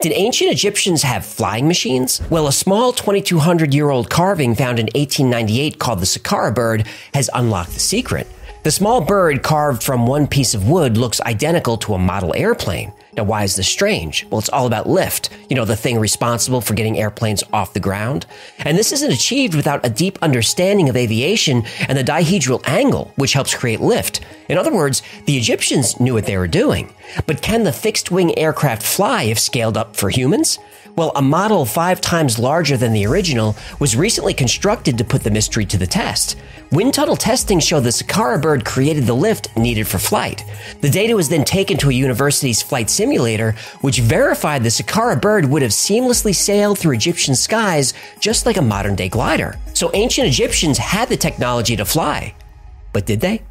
Did ancient Egyptians have flying machines? Well, a small 2,200-year-old carving found in 1898 called the Saqqara bird has unlocked the secret. The small bird carved from one piece of wood looks identical to a model airplane. Now, why is this strange? Well, it's all about lift. You know, the thing responsible for getting airplanes off the ground. And this isn't achieved without a deep understanding of aviation and the dihedral angle, which helps create lift. In other words, the Egyptians knew what they were doing. But can the fixed-wing aircraft fly if scaled up for humans? Well, a model 5 times larger than the original was recently constructed to put the mystery to the test. Wind tunnel testing showed the Saqqara bird created the lift needed for flight. The data was then taken to a university's flight simulator, which verified the Saqqara bird would have seamlessly sailed through Egyptian skies just like a modern-day glider. So ancient Egyptians had the technology to fly. But did they?